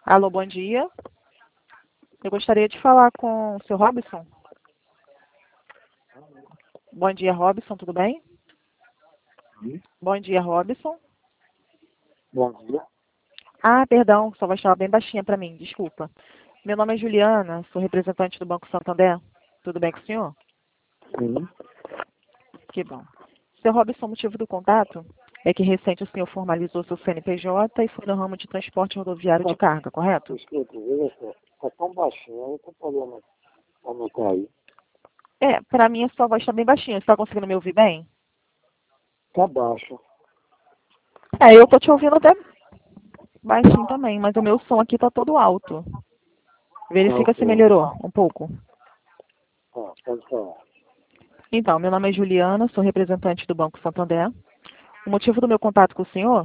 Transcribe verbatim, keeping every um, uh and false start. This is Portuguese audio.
Alô, bom dia. Eu gostaria de falar com o seu Robson. Bom dia, Robson, tudo bem? Sim. Bom dia, Robson. Bom dia. Ah, perdão, sua voz estava bem baixinha para mim, desculpa. Meu nome é Juliana, sou representante do Banco Santander. Tudo bem com o senhor? Sim. Que bom. Seu Robson, o motivo do contato é que recente o senhor formalizou seu C N P J e foi no ramo de transporte rodoviário de carga, correto? Escuta, veja só. Está tão baixinho, eu estou podendo aumentar aí. É, para mim a sua voz está bem baixinha. Você está conseguindo me ouvir bem? Está baixo. É, eu tô te ouvindo até baixinho também, mas o meu som aqui tá todo alto. Tá Verifica se ok. melhorou um pouco. Tá, pode falar. Então, meu nome é Juliana, sou representante do Banco Santander. O motivo do meu contato com o senhor